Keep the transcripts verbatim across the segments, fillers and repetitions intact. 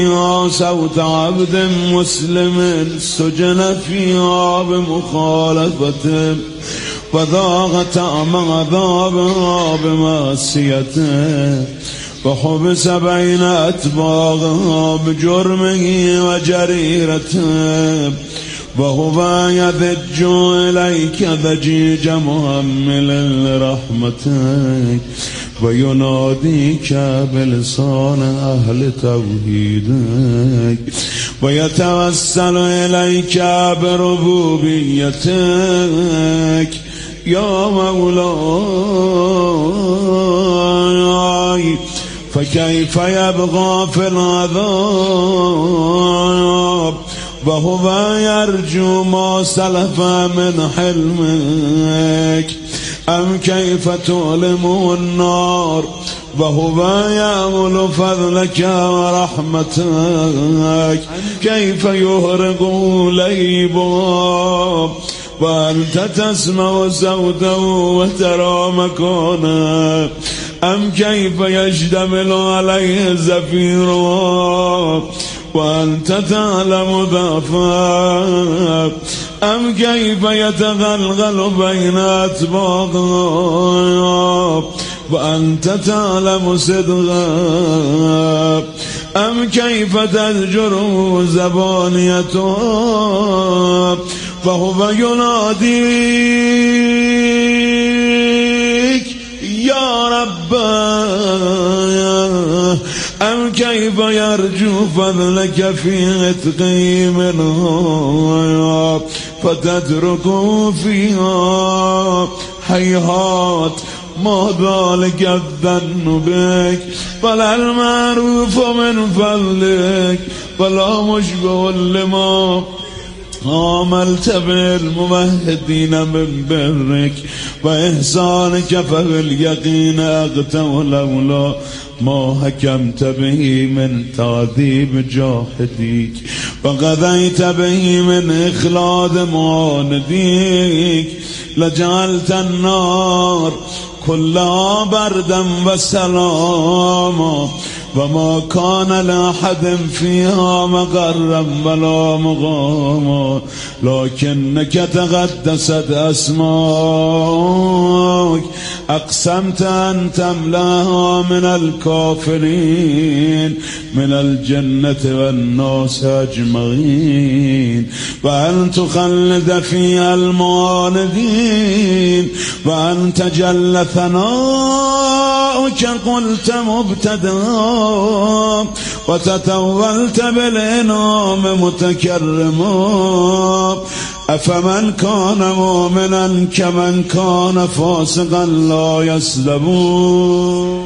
يا صوت عبد مسلم سجن فيها بمخالفته وذاق طعم عذابها بمعصيته وحبس بين أتباعها بجرمه وجريرته وهو يذج إليك ذجيج مهمل لرحمتك ويناديك بلسان أهل توحيدك ويتوسل إليك بربوبيتك يا مولاي فكيف يبغى في العذاب وهو يرجو ما سلف من حلمك أم كيف تؤلم النار وهو يأمل فضلك ورحمتك كيف يهرق ليبا وأنت تسمع صوته وترى مكانه أم كيف يشتمل عليه زفير وأنت تعلم ضعفه أم كيف يتغلغل بين أطباقه وأنت تعلم صدقه أم كيف تزجر زبانيته فهو يناديك يا رب أم كيف يرجو فضلك في عتقه منها فتتركه فيها هيهات ما ذلك الظن بك ولا المعروف من فضلك ولا مشبه لما عملت بالممهدين من برك وإحسانك فباليقين أغتو لولا ما حكمت به من تعذيب جاحديك وقضيت به من إخلاد معانديك لجعلت النار كلها بردا وسلاما وما كان لأحد فيها مقرا ولا مقاما لكنك تقدست أسماك أقسمت أن تملاها من الكافرين من الجنة والناس أجمعين وأن تخلد فيها المعاندين وأن تجل ثناؤك قلت مبتدأ وتتولت بالإنعام متكرما أفمن كان مؤمنا كمن كان فاسقا لا يسلمون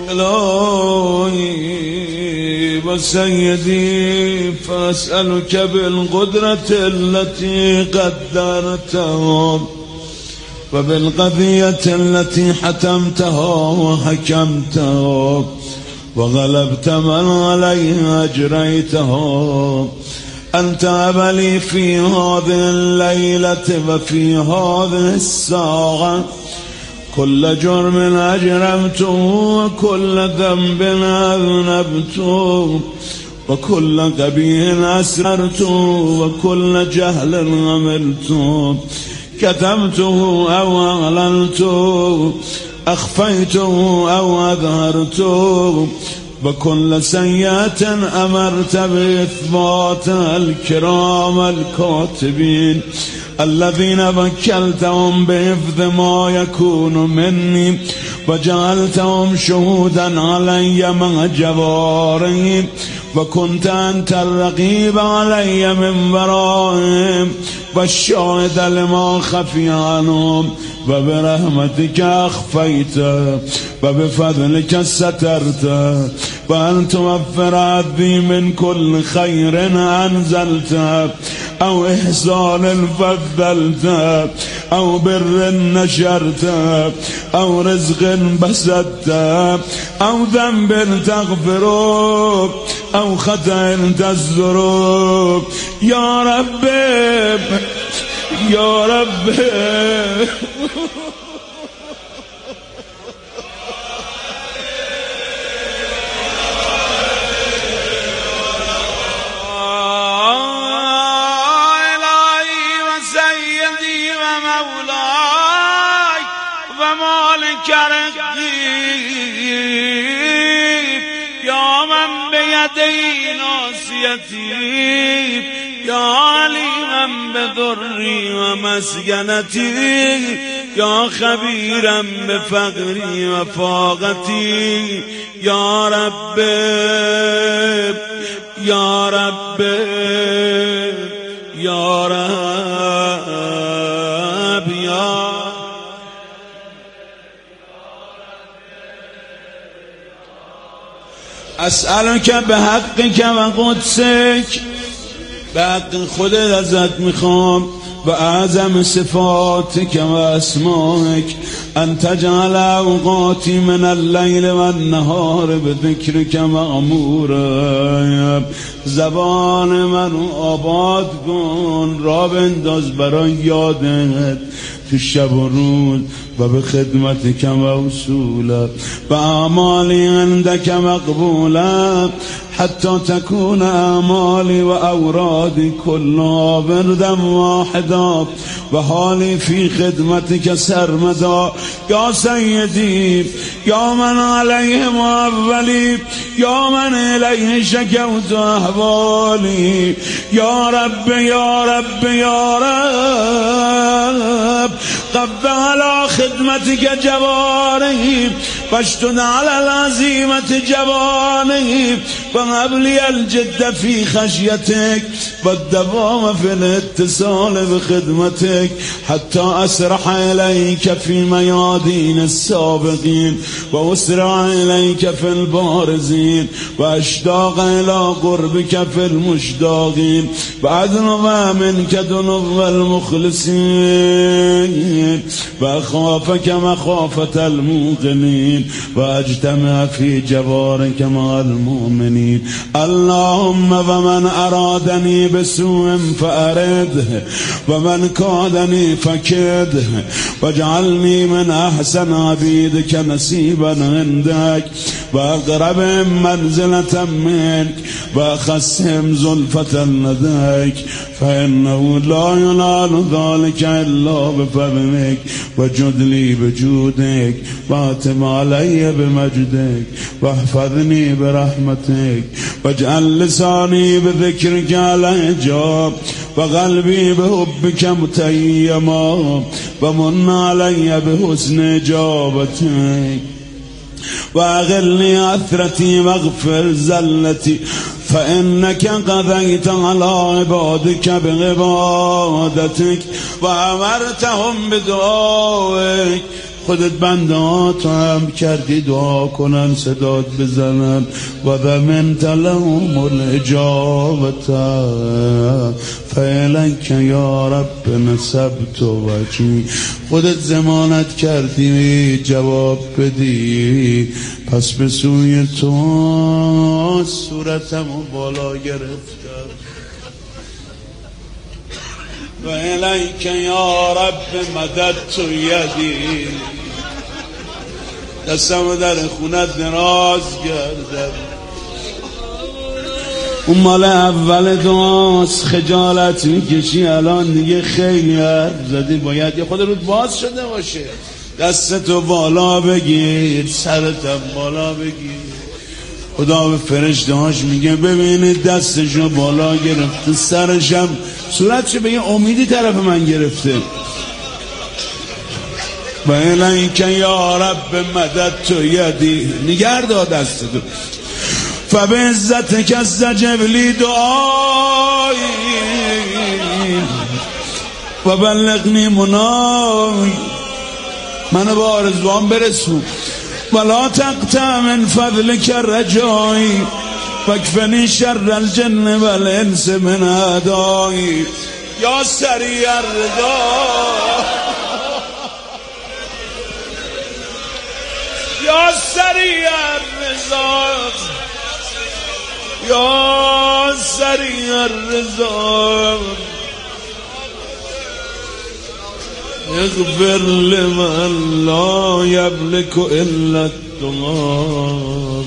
إلهي وسيدي فأسألك بالقدرة التي قدرتها وبالقضية التي حتمتها وحكمتها وغلبت من عليها أجريتها أن تهب لي في هذه الليلة وفي هذه الساعة كل جرم أجرمته وكل ذنب أذنبته وكل قبيح أسررته وكل جهل عملته كتمته أو أعلنته أخفيته أو أظهرته وكل سيئة أمرت بإثبات الكرام الكاتبين الذين وكلتهم بحفظ ما يكون مني وجعلتهم شهودا علي مع جوارهم وكنت أنت الرقيب علي من ورائهم والشاهد لما خفي عنهم وبرحمتك أخفيت وبفضلك سترت وأن توفر عبدي من كل خير أنزلت أو إحسان فضلت أو بر نشرت أو رزق بسطت أو ذنب تغفره أو خطأ تستره يا رب يا رب کرقیب یا من بیدی ناسیتی یا علیمم بدری و مسکنتی یا خبیرم بفقری و فاقتی یا رب یا رب یا رب یا اسألک به حقک و قدسک، به حق خودت ازت میخوام و اعظم صفاتک و اسمائک ان تجعل اوقاتی من اللیل و النهار بذکرک مأمورا. زبان منو آباد کن، را بنداز برای یادت تو شب و روز و به خدمت کم و اصولا و اعمالی عندک مقبولا حتی تكون اعمالی و اورادی کلها وردا واحدا و حالی فی خدمتک سرمدا یا سیدی یا من علیه معولی یا من الیه شکوت احوالی یا رب یا رب یا رب قبل على خدمتك جواري فاشتد على العزيمة جواني فهب لي الجد في خشيتك والدوام في الاتصال بخدمتك حتى أسرح إليك في ميادين السابقين وأسرع إليك في البارزين وأشتاق إلى قربك في المشتاقين وأدنو منك دنو المخلصين وأخافك مخافة الموقنين وأجتمع في جوارك مع المؤمنين. اللهم ومن أرادني بسوء فأرده ومن كادني فكده واجعلني من أحسن عبيدك نصيبا عندك وأقرب منزلة منك وأخسهم زلفة لديك فإنه لا ينال ذلك إلا بفضلك وجد لي بجودك واتم علي بمجدك واحفظني برحمتك واجعل لساني بذكرك على جاب وقلبي بحبك متيما ومن علي بحسن إجابتك وأغلني عثرتي واغفر زلتي فإنك قضيت على عبادك بعبادتك وأمرتهم بدعائك. خودت بندات هم کردی دعا کنن صدات بزنن و ضمنت لهم الاجابت فإلیک یا رب نسبت وجهی. خودت ضمانت کردی جواب بدی پس به سوی تو صورتمو بالا گرفتم و الیک یا رب مددت یدی. دستم در خونت دراز گردم. اون مال اول دعاست، خجالت میکشی الان دیگه خیلی حرف زدی، باید یه خود رود باز شده باشه. دستتو بالا بگیر، سرتم بالا بگیر. خدا به فرشتهاش میگه ببینید دستشو بالا گرفته، سرشم صورتشو به یه امیدی طرف من گرفته. و الیک یا رب مددت یدی، نگرد دستتو. فبعزتک استجب لی دعایی و بلغنی منای، منو به آرزوام برسون. ولا تقطع من فضلک رجایی فاکفنی شر الجن والانس من اعدایی. یا سریع الرضا یا سریع الرضا یا سریع الرضا اغفر لمن لا یملک الا الدعاء.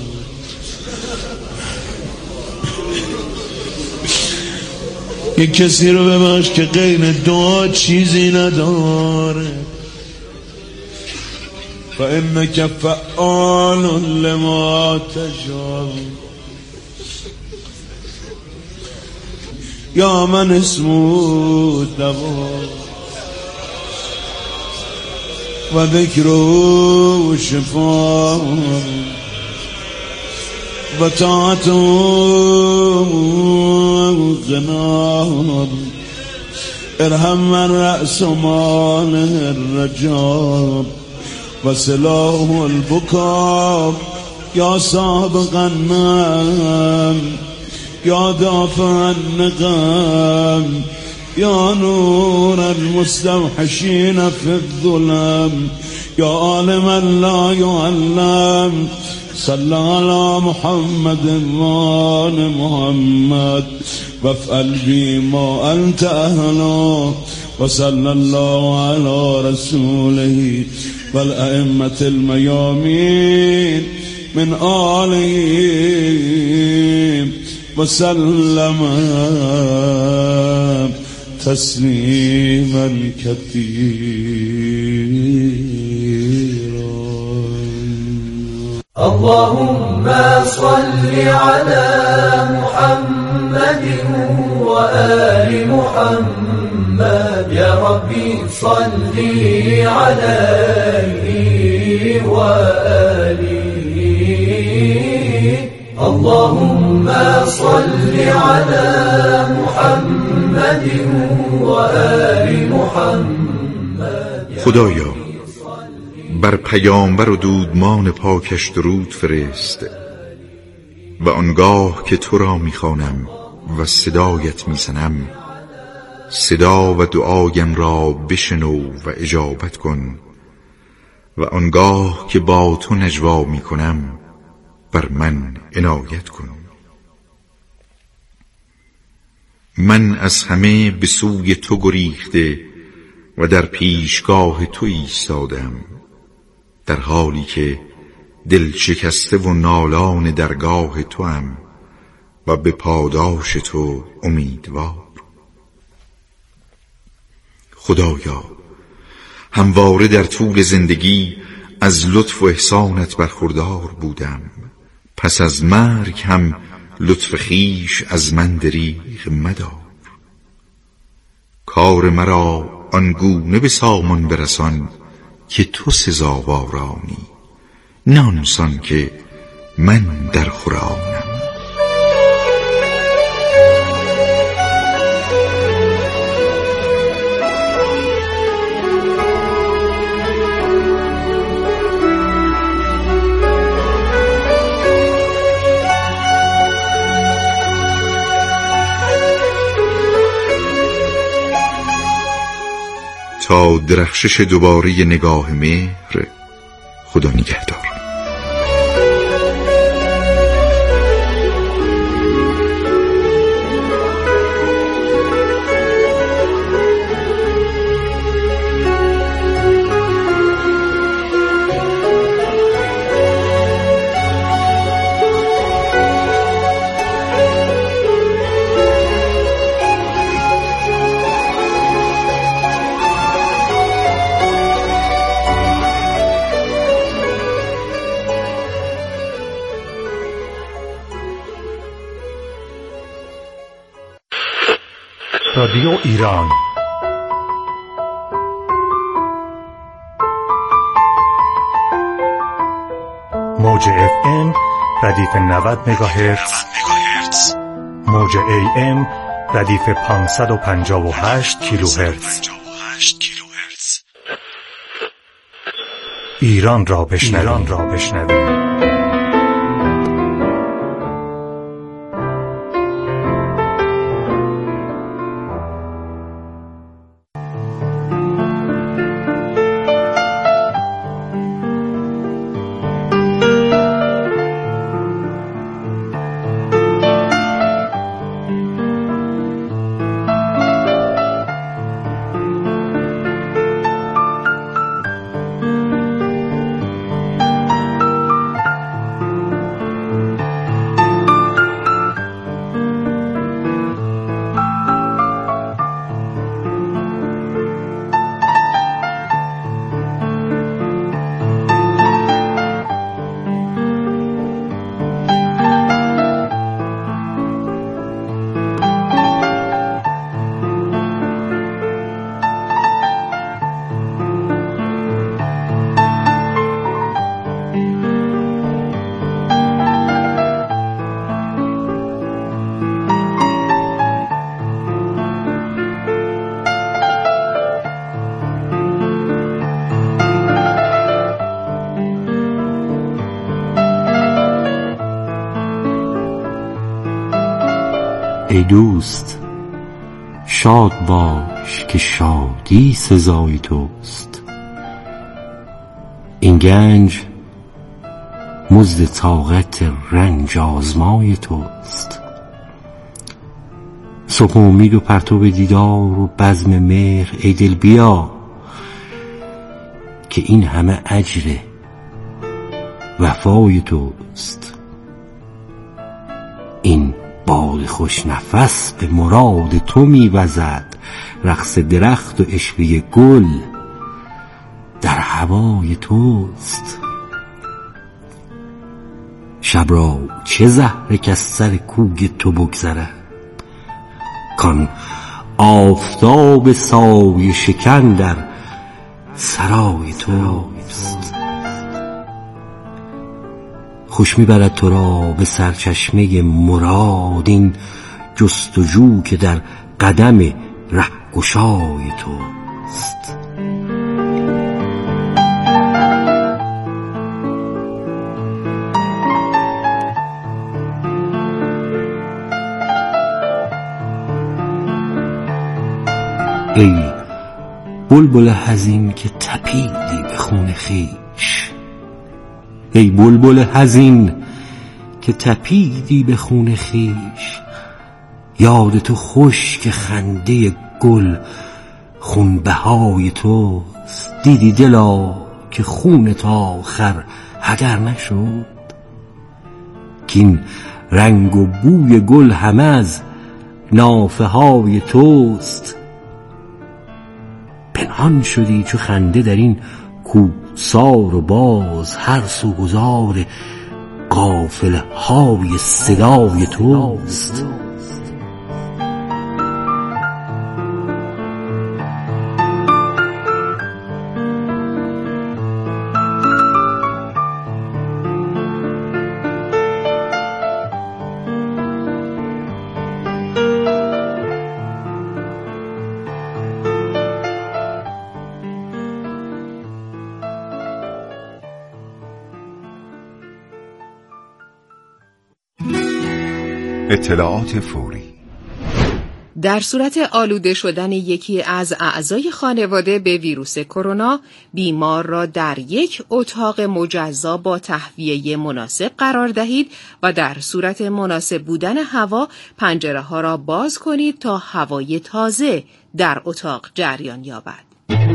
یک کسی رو ببخش که غیر دعا چیزی نداره. فإنك فعال لما تشاء يا من اسمه الدواء وذكره الشفاء وطاعته غنى ارحم من رأس ماله الرجاء وسلاه البكاء يا سابق النعم يا دافع النقم يا نور المستوحشين في الظلم يا عالما لا يعلم صلى على محمد وآل محمد وافعل بما أنت أهله وصلى الله على رسوله والأئمة الميامين من آله وسلم تسليما كثيرا. اللهم صل على محمد وآل محمد يا ربي صل عليه وآله. اللهم صل على محمد وآل محمد. خدایا بر پیامبر و دودمان پاکش درود فرست و آنگاه که تو را میخوانم و صدایت میزنم صدا و دعایم را بشنو و اجابت کن و آنگاه که با تو نجوا میکنم بر من عنایت کن. من از همه به سوی تو گریخته و در پیشگاه تو ایستادم در حالی که دل شکسته و نالان درگاه تو هم و به پاداش تو امیدوار. خدایا همواره در طول زندگی از لطف و احسانت برخوردار بودم، پس از مرگ هم لطف خیش از من دریغ مدار. کار مرا آنگونه به سامان برسان که تو سزاوارانی، نه آنسان که من در خورانم. تا درخشش دوباره نگاه مهر. خدا نگهدار. رادیو ایران موج اف ام ردیف نود مگاهرتز، موج ای ام ردیف پانصد و پنجاه و هشت کیلوهرتز. ایران را بشنوید. ای دوست شاد باش که شادی سزای توست. این گنج مزد طاقت رنج آزمای توست. صبح امید و پرتو دیدار و بزم مهر، ای دل بیا که این همه اجر وفای توست. این باد خوش نفس به مراد تو میوزد، رقص درخت و عشوه گل در هوای توست. شب را چه زهره که از سر کوی تو بگذرد، کان آفتاب سایه شکن در سرای توست. خوش میبرد تو را به سرچشمه مراد، این جستجو که در قدم رهگشای توست. ای بلبل حزین که تپیدی به خون خویش، ای بلبل حزین که تپیدی به خون خویش، یاد تو خوش که خنده گل خونبهای توست. دیدی دلا که خونت آخر هدر نشد، کین رنگ و بوی گل همه از نافه های توست. پنهان شدی چو خنده در این کوهسار و باز، هر سو گذار قافله های صدای توست. اطلاعات فوری. در صورت آلوده شدن یکی از اعضای خانواده به ویروس کرونا، بیمار را در یک اتاق مجزا با تهویه مناسب قرار دهید و در صورت مناسب بودن هوا پنجره ها را باز کنید تا هوای تازه در اتاق جریان یابد.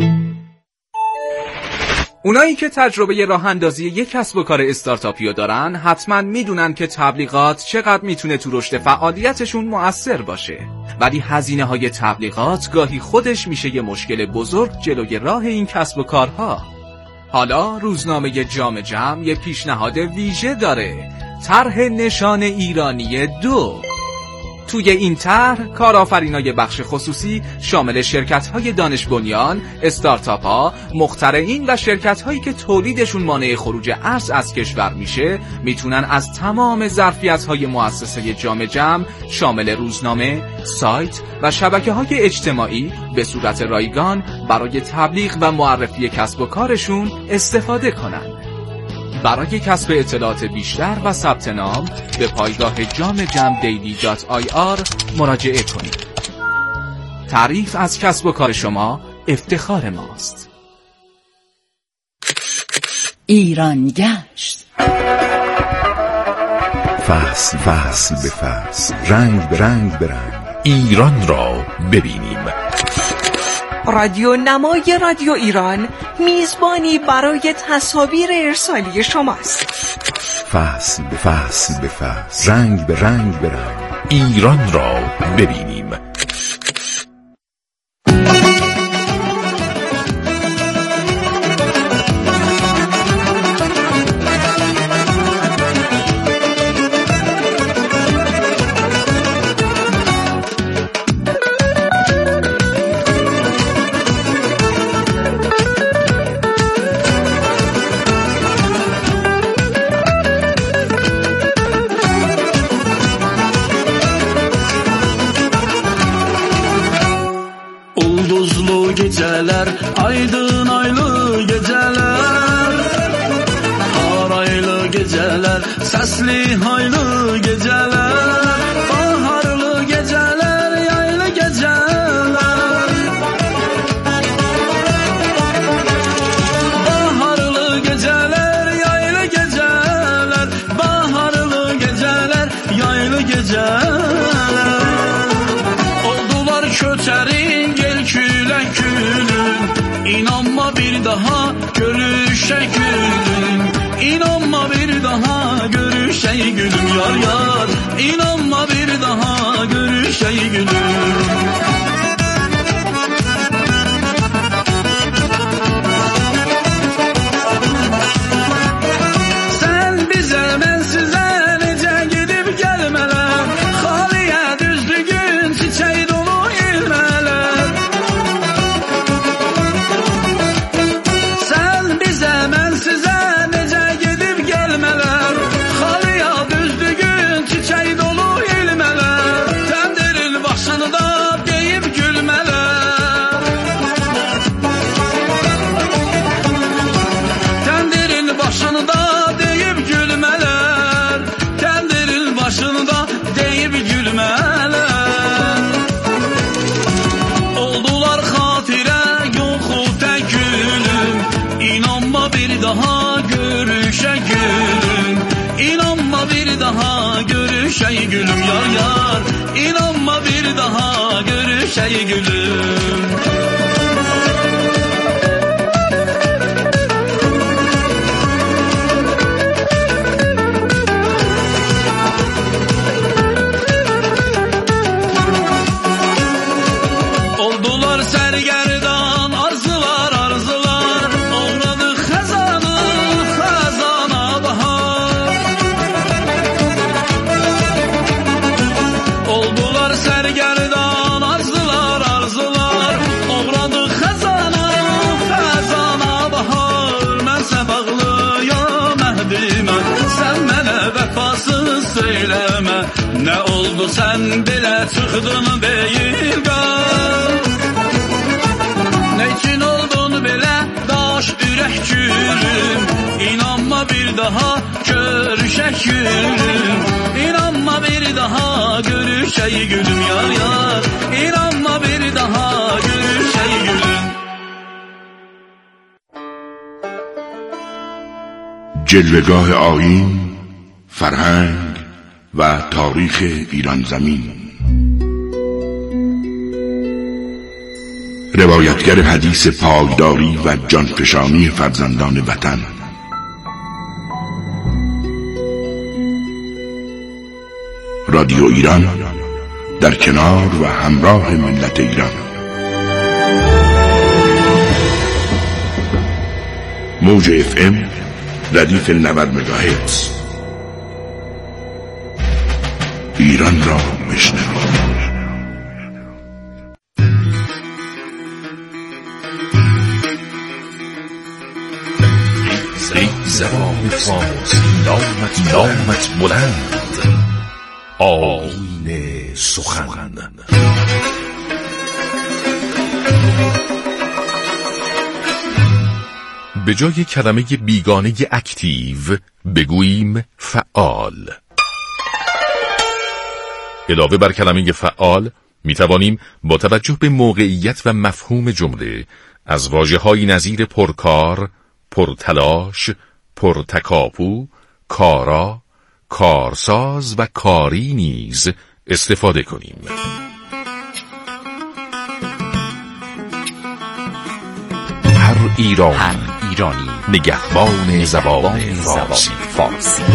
اونایی که تجربه راه اندازی یک کسب و کار استارتاپی دارن حتما میدونن که تبلیغات چقدر میتونه تو رشد فعالیتشون مؤثر باشه، ولی هزینه های تبلیغات گاهی خودش میشه یه مشکل بزرگ جلوی راه این کسب و کارها. حالا روزنامه جام جم یه پیشنهاد ویژه داره، طرح نشان ایرانی دو. توی این طرح کارآفرینای بخش خصوصی شامل شرکت‌های دانش بنیان، استارتاپ‌ها، مخترعین و شرکت‌هایی که تولیدشون مانع خروج ارز از کشور میشه میتونن از تمام ظرفیت‌های مؤسسه جام جم شامل روزنامه، سایت و شبکه‌های اجتماعی به صورت رایگان برای تبلیغ و معرفی کسب و کارشون استفاده کنن. برای کسب اطلاعات بیشتر و ثبت نام به پایگاه جام جم دیلی دات آی آر مراجعه کنید. تعریف از کسب و کار شما افتخار ماست. ایران گشت، فصل فصل به فصل، رنگ به رنگ به رنگ، ایران را ببینیم. رادیو نمای رادیو ایران میزبانی برای تصاویر ارسالی شماست. فصل به فصل به فصل، رنگ به رنگ به رنگ، ایران را ببینیم. geceler, aydın aylı geceler, haraylı geceler, sesli haylı geceler, baharlı geceler. bir daha görüşe gülüm. İnanma bir daha görüşe gülüm yar yar. İnanma bir daha görüşe gülüm. Görüşey gülüm yar yar. İnanma bir daha görüşey gülüm. Oldular sergerdan arzular arzular. Uğradı khazanı khazana bahar. Oldular sergerdan arzular arzular. Uğradı khazana khazana bahar. Mən səbaqlıyam əhdimə. Sən mənə vəfasız söyləmə. Nə oldu sən belə çıxdın beyilqə. Ne için oldun belə daş ürək gülüm. İnanma bir daha görüşək gülüm. İnanma bir daha görüşək gülüm yar yar. İnanma bir daha görüşək gülüm. جلوه‌گاه آیین، فرهنگ و تاریخ ایران زمین. روایتگر حدیث پایداری و جانفشانی فرزندان وطن. رادیو ایران در کنار و همراه ملت ایران. موج اف ام ردیف نود مگاهرتز. ایران را بشنوید. زبان فارسی نامت نامت بلند، آیین سخن. به جای کلمه بیگانه اکتیو بگوییم فعال. علاوه بر کلمه فعال می توانیم با توجه به موقعیت و مفهوم جمله از واژه‌های نظیر پرکار، پرتلاش، پرتکاپو، کارا، کارساز و کاری نیز استفاده کنیم. هر ایرانی, هر ایرانی نگهبان زبان فارسی. فارسی.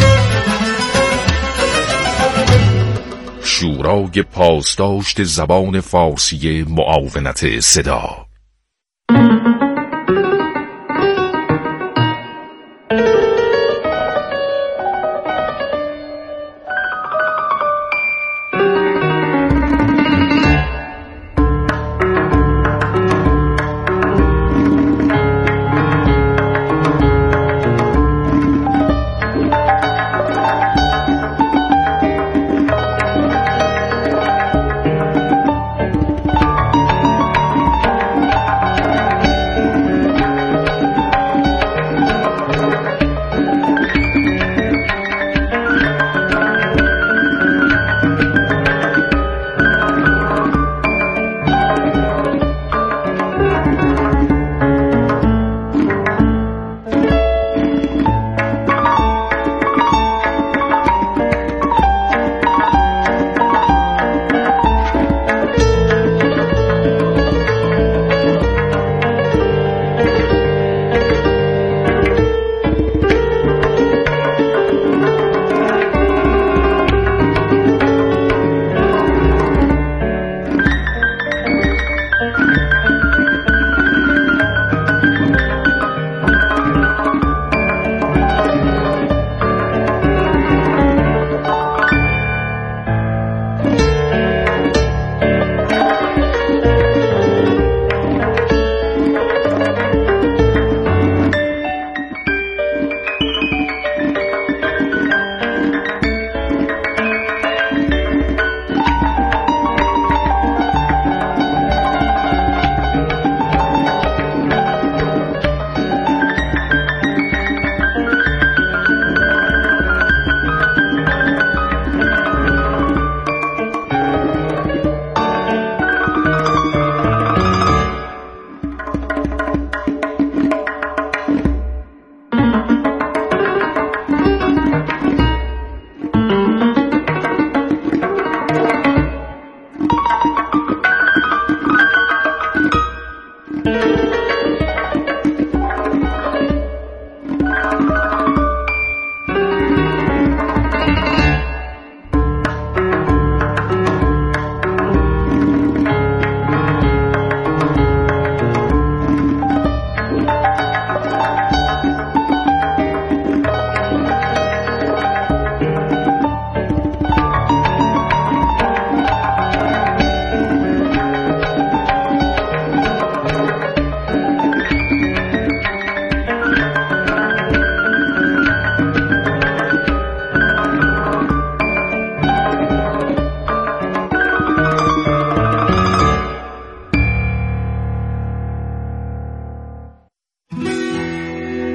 شورای پاسداشت زبان فارسی معاونت صدا.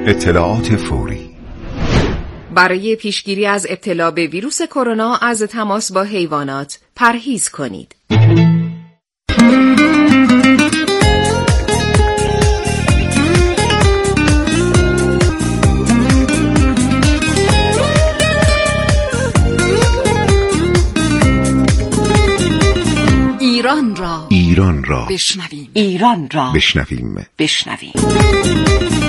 اطلاعات فوری. برای پیشگیری از ابتلا به ویروس کرونا از تماس با حیوانات پرهیز کنید. ایران را ایران را بشنویم. ایران را بشنویم. بشنویم.